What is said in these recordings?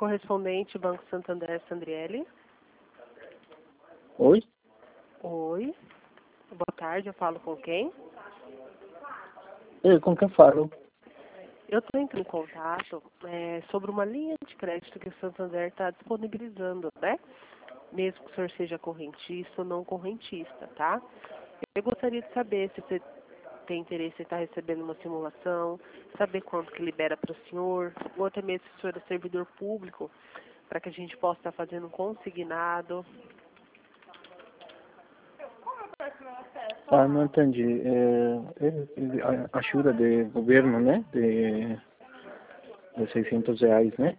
correspondente Banco Santander, Sandriele. Oi? Oi. Boa tarde, eu falo com quem? Com quem falo? Eu estou entrando em contato sobre uma linha de crédito que o Santander está disponibilizando, né? Mesmo que o senhor seja correntista ou não correntista, tá? Eu gostaria de saber se você tem interesse em estar recebendo uma simulação, saber quanto que libera para o senhor, ou até mesmo se o senhor é servidor público, para que a gente possa estar fazendo um consignado. Ah, não entendi. Ajuda de governo, né? De R$ 600, né?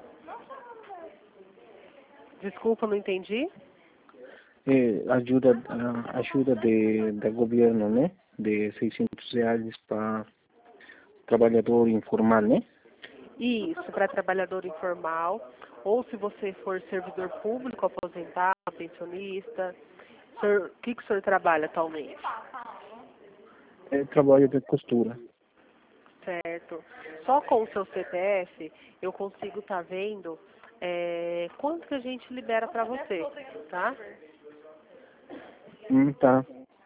Desculpa, não entendi. Ajuda de governo, né? De R$ 600 para trabalhador informal, né? Isso, para trabalhador informal, ou se você for servidor público, aposentado, pensionista. O que o senhor trabalha atualmente? Trabalho de costura. Certo. Só com o seu CPF eu consigo estar vendo quanto que a gente libera para você, tá? Tá.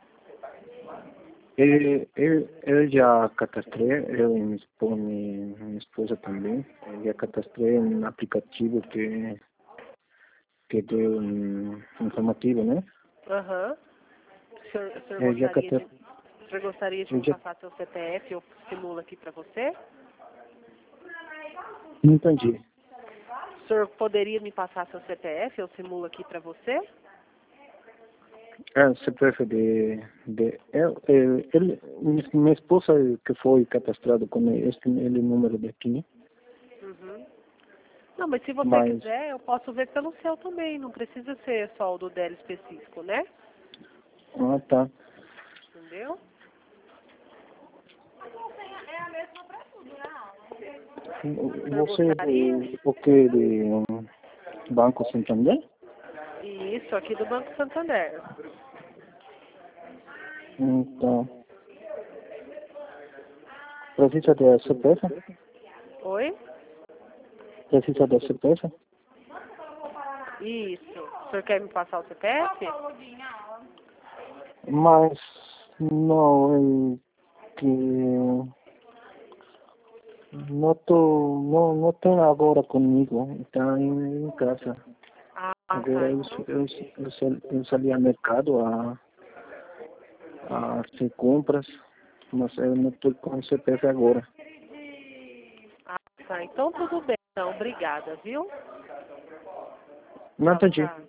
Eu já cadastrei, eu e minha esposa também. Eu já cadastrei um aplicativo que deu um informativo, né? Aham. O senhor Eu já gostaria cadastrei. o senhor gostaria de me passar seu CPF? Eu simulo aqui para você? Não entendi. O senhor poderia me passar seu CPF? Eu simulo aqui para você? CPF minha esposa que foi cadastrada com ele número daqui, Uhum. Não, mas se você mas quiser, eu posso ver pelo seu também. Não precisa ser só o do dela específico, né? tá. Entendeu? Você o que de Banco Santander? Isso, aqui do Banco Santander. Então, precisa de CPF? Oi? Precisa de CPF? Isso. O senhor quer me passar o CPF? Mas não, que não tem agora comigo, está em casa. Ah, Agora tá. Então, eu saí ao mercado a fazer compras, mas eu não estou com CPF agora. tá. Então tudo bem. Então, obrigada, viu? Não Tchau, entendi. tchau.